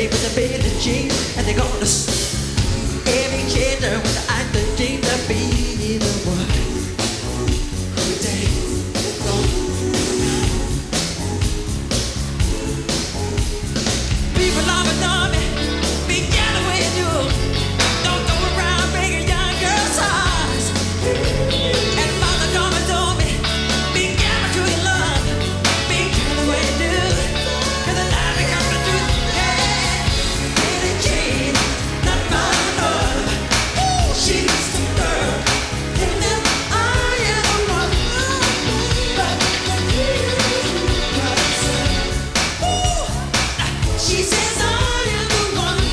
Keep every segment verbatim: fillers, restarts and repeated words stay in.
day with a Billie Jean, and they're gonna every gender with the I the G to be the one who they people love and know me, be careful with you. Don't go around breaking young girls' hearts. And Father John told me, be careful who you love, be careful what you do, 'cause the life becomes the truth. Yeah, Billie Jean, not my love. She's the girl, and then I am the one. But ooh, she says I am the one.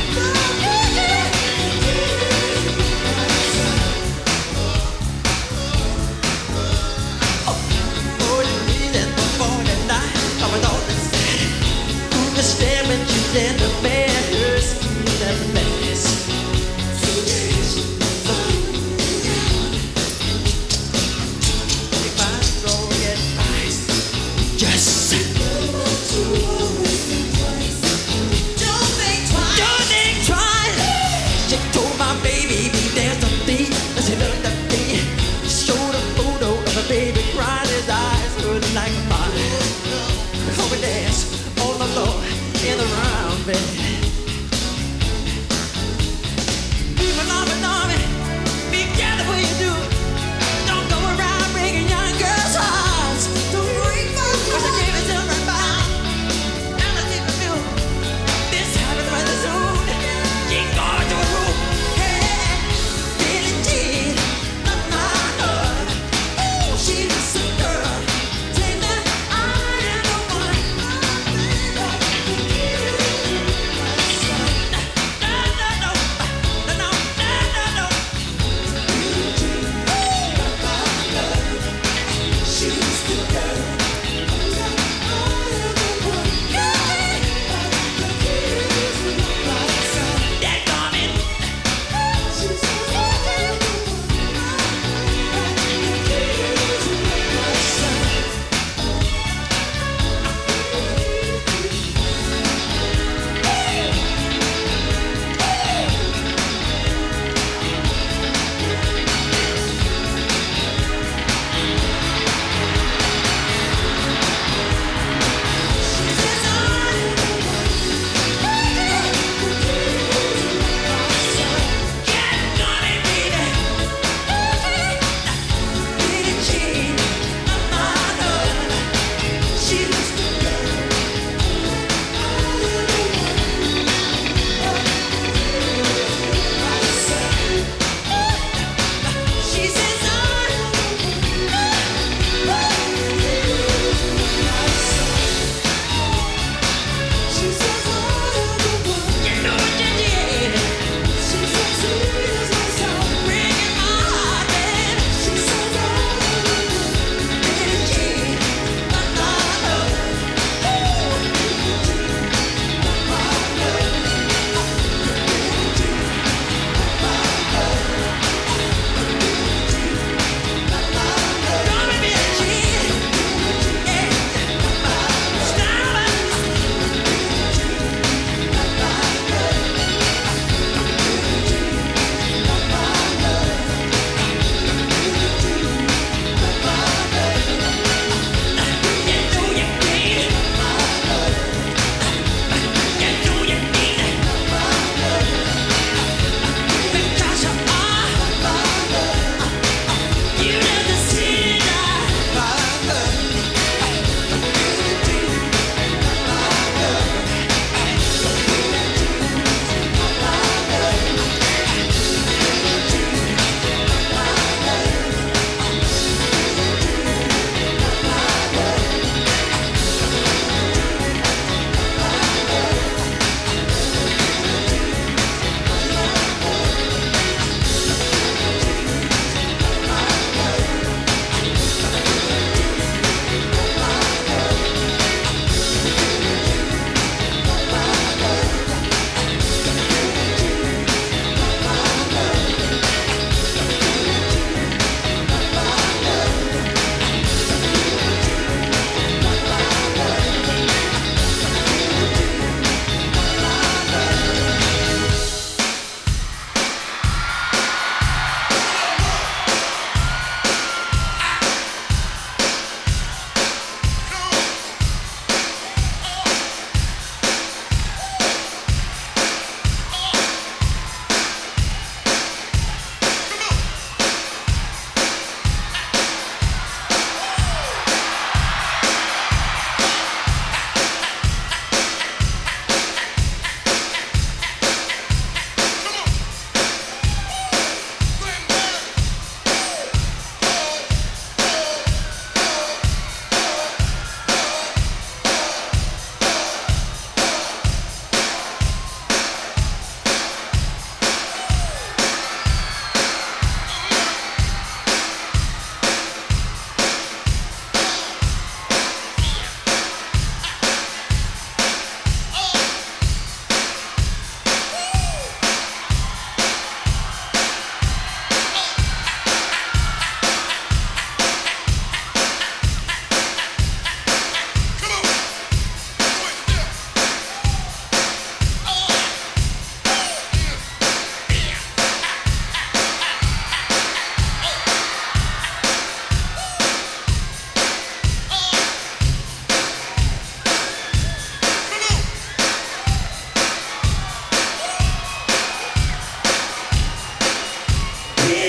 Oh, you need it before the night. I'm an old inside. Who can stand when she's in the bed? Her skin and mess. So yes, if I don't get nice, just don't think twice. Don't think twice. She told my baby be there to be. She looked at me. Showed a photo of a baby crying. His eyes were like mine. Come and dance all alone in the round bed.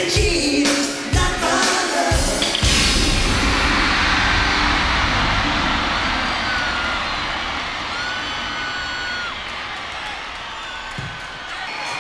cheat.